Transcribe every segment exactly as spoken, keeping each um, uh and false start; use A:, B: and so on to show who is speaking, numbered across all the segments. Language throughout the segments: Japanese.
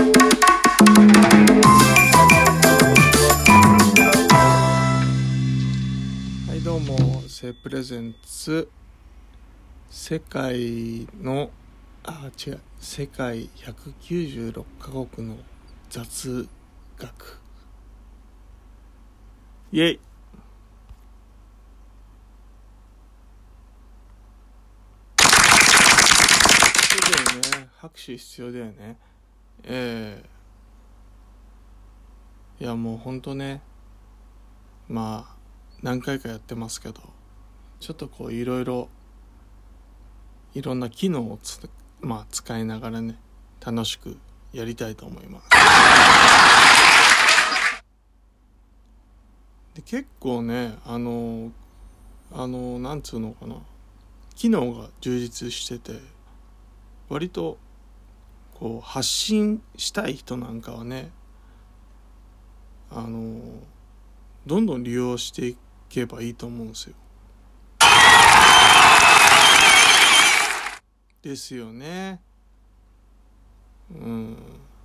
A: はいどうも、セプレゼンツ世界のあ違う世界ひゃくきゅうじゅうろっカ国の雑学イエイ。そうだよね、拍手必要だよね。えー、いやもうほんとね、まあ何回かやってますけど、ちょっとこういろいろいろんな機能をつ、まあ、使いながらね楽しくやりたいと思います。で結構ねあのあのなんつうのかな、機能が充実してて、割とこう発信したい人なんかはねあのどんどん利用していけばいいと思うんですよ。ですよね。うん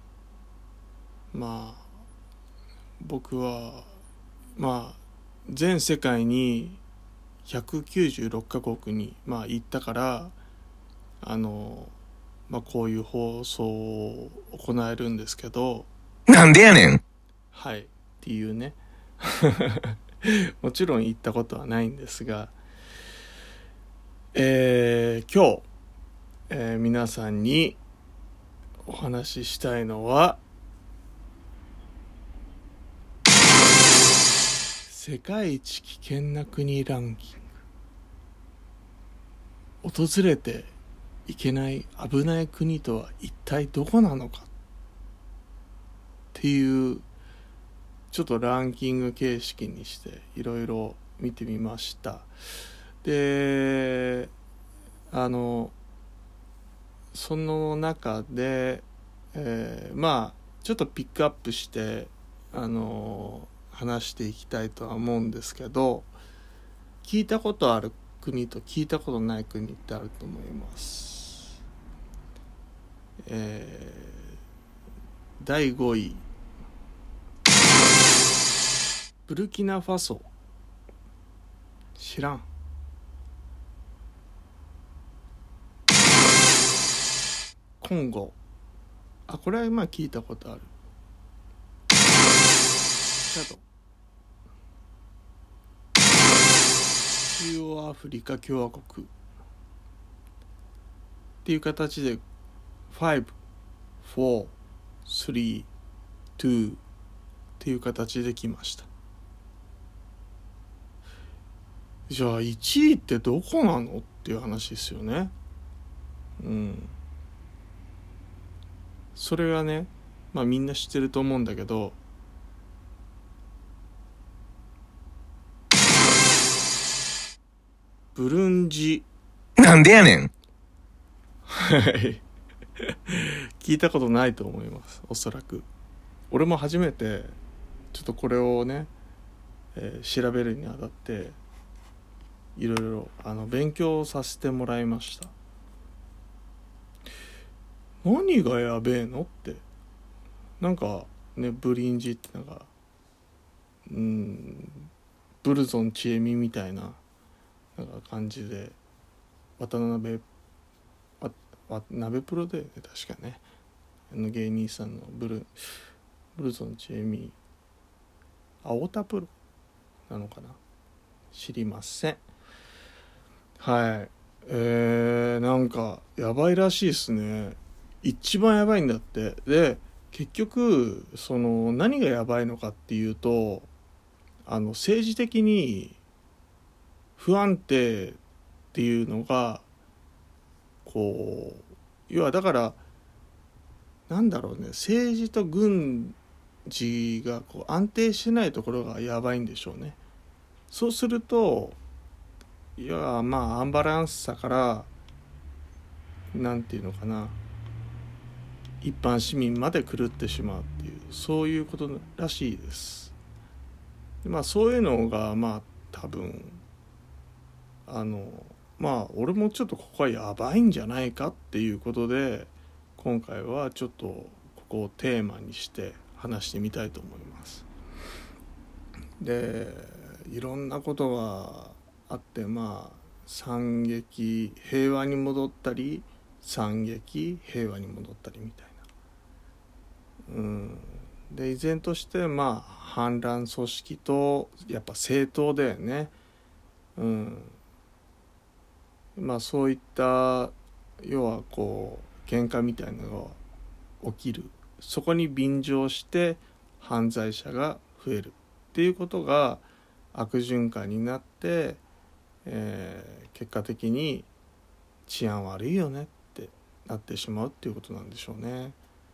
A: まあ僕はまあ全世界にひゃくきゅうじゅうろっカ国にまあ行ったから、あのまあこういう放送を行えるんですけど、
B: なんでやねん。
A: はいっていうねもちろん行ったことはないんですが、えー、今日、えー、皆さんにお話ししたいのは世界一危険な国ランキング、訪れていけない危ない国とは一体どこなのかっていうちょっとランキング形式にしていろいろ見てみました。であのその中で、えー、まあちょっとピックアップしてあの話していきたいとは思うんですけど、聞いたことある国と聞いたことない国ってあると思います。えー、だいごいブルキナファソ、知らん。コンゴ、あこれはまあ聞いたことある。チャド、中央アフリカ共和国っていう形でご、よん、さん、に、っていう形で来ました。じゃあいちいってどこなのっていう話ですよね。うんそれがね、まあみんな知ってると思うんだけど、ブルンジ。
B: なんでやねん。
A: はい聞いたことないと思います、おそらく。俺も初めてちょっとこれをね、えー、調べるにあたっていろいろあの勉強させてもらいました。何がやべえのって、なんかねブリンジってなんかうんブルゾンちえみみたいななんか感じで、渡辺わわ鍋プロで、ね、確かねあの芸人さんのブルブルゾンちえみ、あ太田プロなのかな、知りません。はいえー、なんかやばいらしいですね。一番やばいんだって。で結局その何がやばいのかっていうと、あの政治的に不安定っていうのがこう要はだからなんだろうね、政治と軍事がこう安定してないところがやばいんでしょうね。そうするといやまあアンバランスさからなんていうのかな、一般市民まで狂ってしまうっていう、そういうことらしいです。でまあそういうのがまあ多分あのまあ俺もちょっとここはやばいんじゃないかっていうことで今回はちょっとここうテーマにして話してみたいと思います。でいろんなことがあって、まあ惨劇平和に戻ったり、惨劇平和に戻ったりみたいな、うんで依然としてまあ反乱組織とやっぱ政党だよね。うんまあそういった要はこう喧嘩みたいなのが起きる、そこに便乗して犯罪者が増えるっていうことが悪循環になって、えー、結果的に治安悪いよねってなってしまうっていうことなんでしょうね。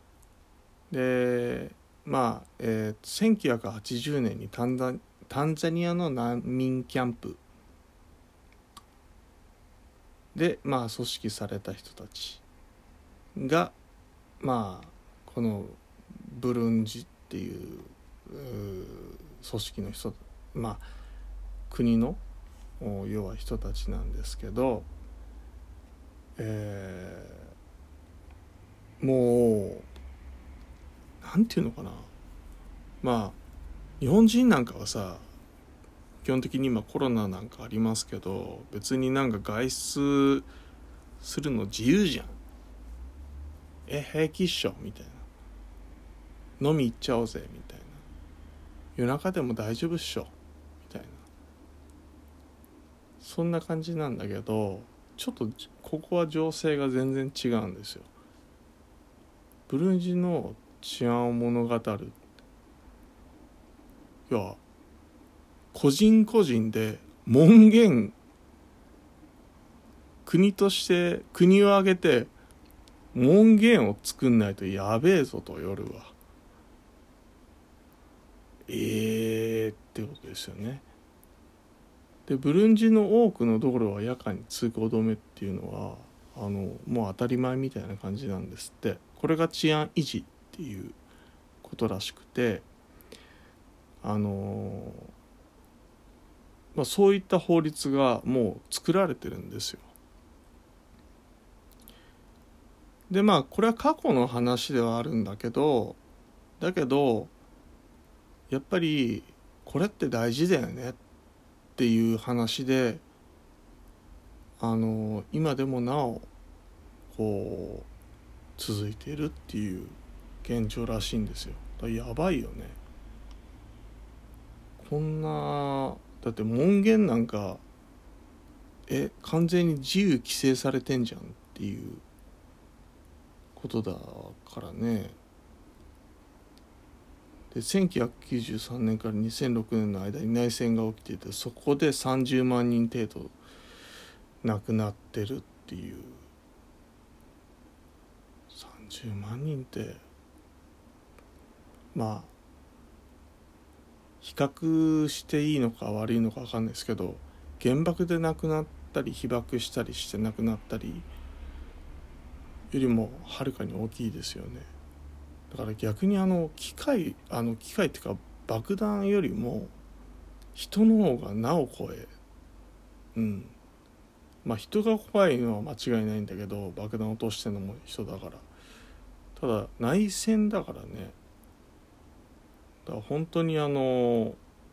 A: でまあ、えー、せんきゅうひゃくはちじゅうねんにタンザ、タンザニアの難民キャンプで、まあ、組織された人たちが、まあ、このブルンジっていう、う組織の人、まあ、国の要は人たちなんですけど、えー、もうなんていうのかな、まあ日本人なんかはさ、基本的に今コロナなんかありますけど、別になんか外出するの自由じゃん。え平気っしょみたいな、飲み行っちゃおうぜみたいな、夜中でも大丈夫っしょみたいな、そんな感じなんだけど、ちょっとここは情勢が全然違うんですよ。ブルンジの治安を物語る、いや個人個人で門限、国として国を挙げて門限を作んないとやべえぞと、夜はえーってことですよね。でブルンジの多くの道路は夜間に通行止めっていうのはあのもう当たり前みたいな感じなんですって。これが治安維持っていうことらしくて、あのまあ、そういった法律がもう作られてるんですよ。でまあこれは過去の話ではあるんだけど、だけどやっぱりこれって大事だよねっていう話で、あの今でもなおこう続いているっていう現状らしいんですよ。だからやばいよね。こんなだって門限なんかえ完全に自由規制されてんじゃんっていうことだからね。でせんきゅうひゃくきゅうじゅうさんねんからにせんろくねんの間に内戦が起きていて、そこでさんじゅうまんにん程度亡くなってるっていう。さんじゅうまんにんってまあ比較していいのか悪いのか分かんないですけど、原爆で亡くなったり被爆したりして亡くなったりよりもはるかに大きいですよね。だから逆にあの機械あの機械っていうか爆弾よりも人の方がなお怖い。うんまあ人が怖いのは間違いないんだけど、爆弾落としてるのも人だから。ただ内戦だからね。だから本当にあの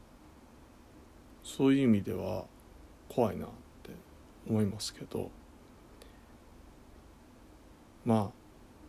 A: そういう意味では怖いなって思いますけど、まあ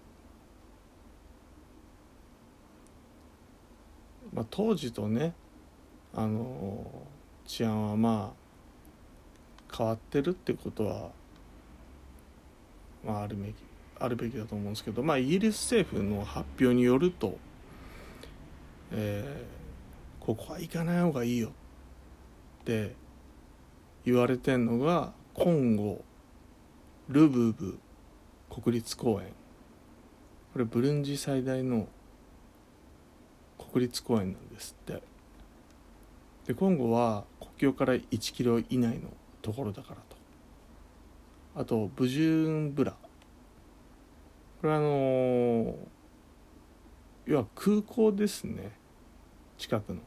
A: まあ、当時とね、あの治安はまあ変わってるってことは、まあ、あるべきあるべきだと思うんですけど、まあ、イギリス政府の発表によると、えー、ここは行かない方がいいよって言われてんのがコンゴルブブ国立公園。これブルンジ最大の国立公園なんですって。でコンゴは国境からいちキロ以内のところだからと。あとブジューンブラ、これはあのー、要は空港ですね、近くの。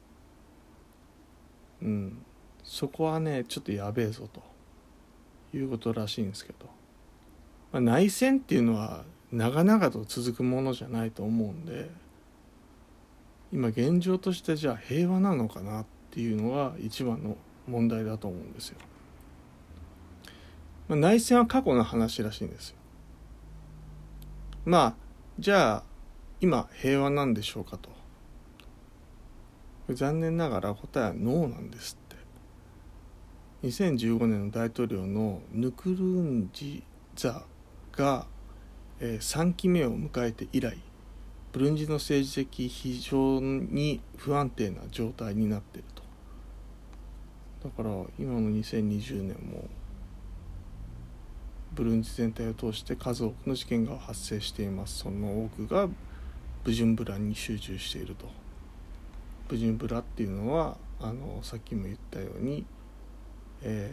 A: うんそこはねちょっとやべえぞということらしいんですけど、まあ、内戦っていうのは長々と続くものじゃないと思うんで、今現状としてじゃあ平和なのかなっていうのが一番の問題だと思うんですよ。まあ、内戦は過去の話らしいんですよ。まあじゃあ今平和なんでしょうかと。残念ながら答えはノーなんですって。にせんじゅうごねんの大統領のヌクルンジザが、えー、さんきめを迎えて以来、ブルンジの政治的非常に不安定な状態になっていると。だから今のにせんにじゅうねんもブルンジ全体を通して数多くの事件が発生しています。その多くがブジュンブラに集中していると。ブジュンブラっていうのはあのさっきも言ったように、え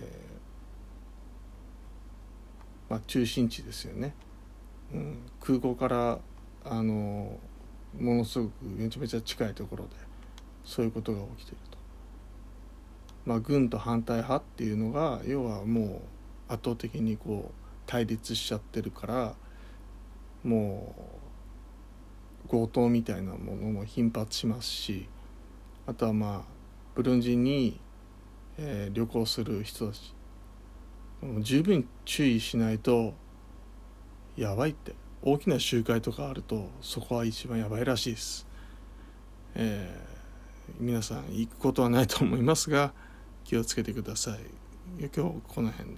A: ーまあ、中心地ですよね、うん、空港からあのものすごくめちゃめちゃ近いところでそういうことが起きていると。まあ、軍と反対派っていうのが要はもう圧倒的にこう対立しちゃってるから、もう強盗みたいなものも頻発しますし、あとはまあブルンジに、えー、旅行する人たちもう十分注意しないとやばいって。大きな集会とかあるとそこは一番やばいらしいです。えー、皆さん行くことはないと思いますが気をつけてください。今日この辺で。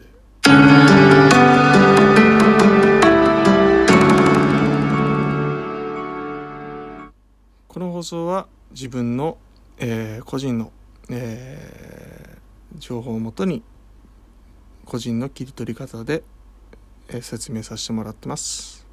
A: この放送は自分の、えー、個人の、えー、情報をもとに個人の切り取り方で、えー、説明させてもらってます。